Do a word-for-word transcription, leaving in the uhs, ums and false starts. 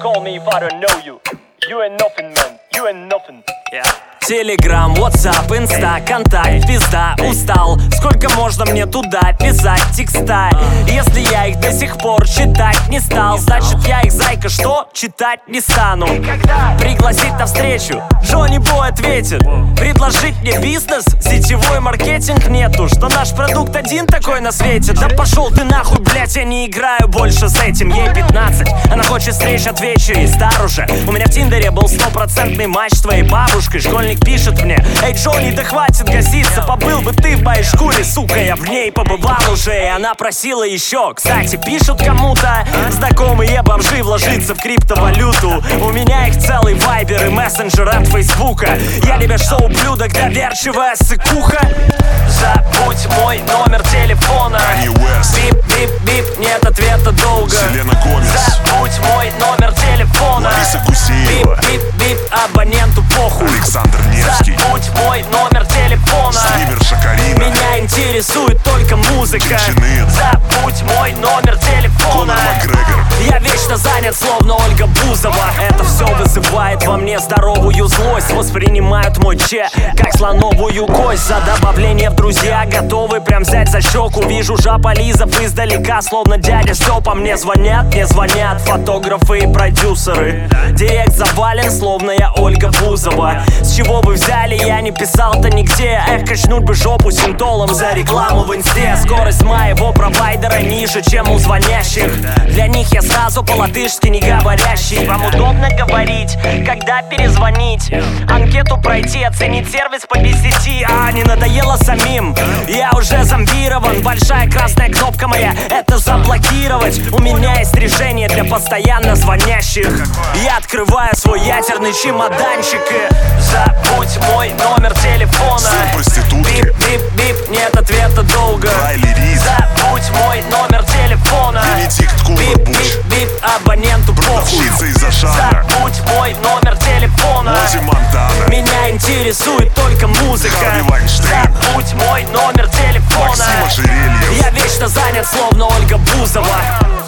call me if I don't know you. You ain't nothing, man, you ain't nothing. Yeah. Телеграм, ватсап, инста, контакт, пизда, устал. Сколько можно мне туда писать текста? Если я их до сих пор читать не стал, значит я их, зайка, что? Читать не стану. Пригласить на встречу, Джонни Бой ответит. Предложить мне бизнес, сетевой маркетинг нету. Что наш продукт один такой на свете? Да пошел ты нахуй, блять, я не играю больше с этим. Ей пятнадцать, она хочет встреч, отвечу ей, стар уже. У меня в Тиндере был стопроцентный матч с твоей бабушкой. Школьник пишет мне: эй, Джонни, да хватит гаситься, побыл бы ты в моей шкуре, сука, я в ней побывал уже. И она просила еще, кстати, пишут кому-то знакомые бомжи вложиться в криптовалюту. У меня их целый вайбер и мессенджер от фейсбука. Я любя что ублюдок, доверчивая сыкуха. Забудь мой номер телефона. Бип-бип-бип, нет ответа долго. Селена Гомес. Забудь мой номер телефона. Лариса Гусеева. Бип-бип-бип, абоненту похуй. Александр Невский. Забудь мой номер телефона. Стример Шакарина. Меня интересует только музыка. Чинчины. Забудь мой номер телефона. Конор Макгрегор. Я вечно занят, словно Ольга Бузова. Это все вызывает во мне здоровую злость. Воспринимают мой че как слоновую кость. За добавление в друзья готовы прям взять за щеку. Вижу жаполизов издалека, словно дядя Степа. Мне звонят, мне звонят фотографы и продюсеры. Директ завален, словно я Ольга Бузова. С чего вы взяли, я не писал-то нигде. Эх, качнуть бы жопу синтолом за рекламу в инсте. Скорость моего провайдера ниже, чем у звонящих. Для них я сразу по-латышски не говорящий. Вам удобно говорить, когда перезвонить, анкету пройти, оценить сервис по десяти. А не надоело самим, я уже зомбирован. Большая красная кнопка моя — это заблокировать. У меня есть решение для постоянно звонящих. Я открываю свой ядерный чемоданчик и забудь мой номер телефона. Сын проститутки. Бип-бип-бип, нет ответа долго. Райли Риз. Забудь мой номер телефона. Бенедикт Кумбербуч. Бип-бип-бип, абоненту похуй. Продавщица из Ашана. Забудь мой номер телефона. Ози Монтана. Меня интересует только музыка. Харви Вайнштейн. Забудь мой номер телефона. Максим Ожерельев. Я вечно занят, словно Ольга Бузова.